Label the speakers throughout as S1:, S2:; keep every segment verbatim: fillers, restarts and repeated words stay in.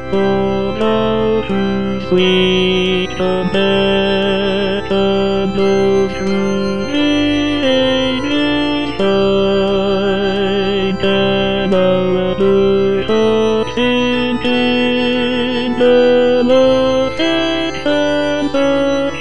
S1: Oh, how to sweet the better those who live inside, and our birds sing in the lost hands of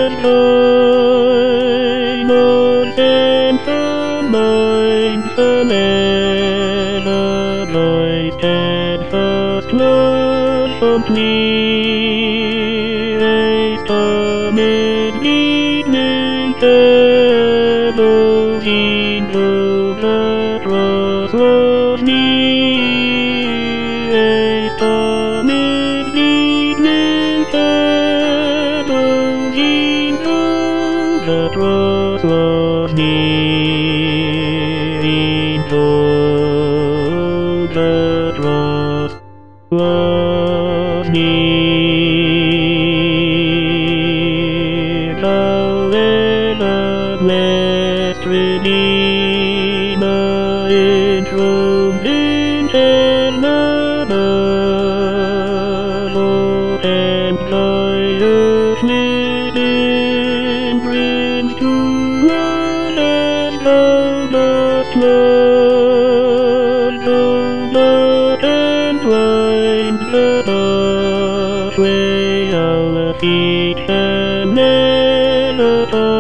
S1: joy, Lord, send some minds the letter, thy steadfast love complete, raised amid evening shadows, in love that was was near, raised amid evening shadows, in love that was was near, in love that was was near. Thou ever blessed Redeemer, enthroned in heaven above, Lord, and thy earthly prince to run as thou dost learn, though not entwined the pathway our feet have never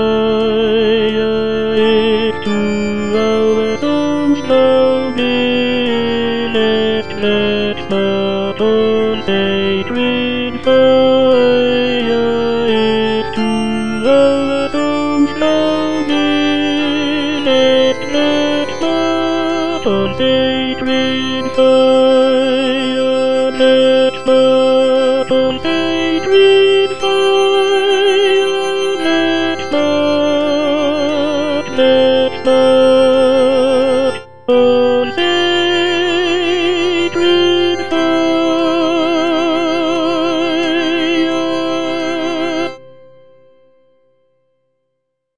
S1: tired, if to our songs thou bidest, fetch not on sacred fire, if to our songs thou bidest, fetch not on sacred fire.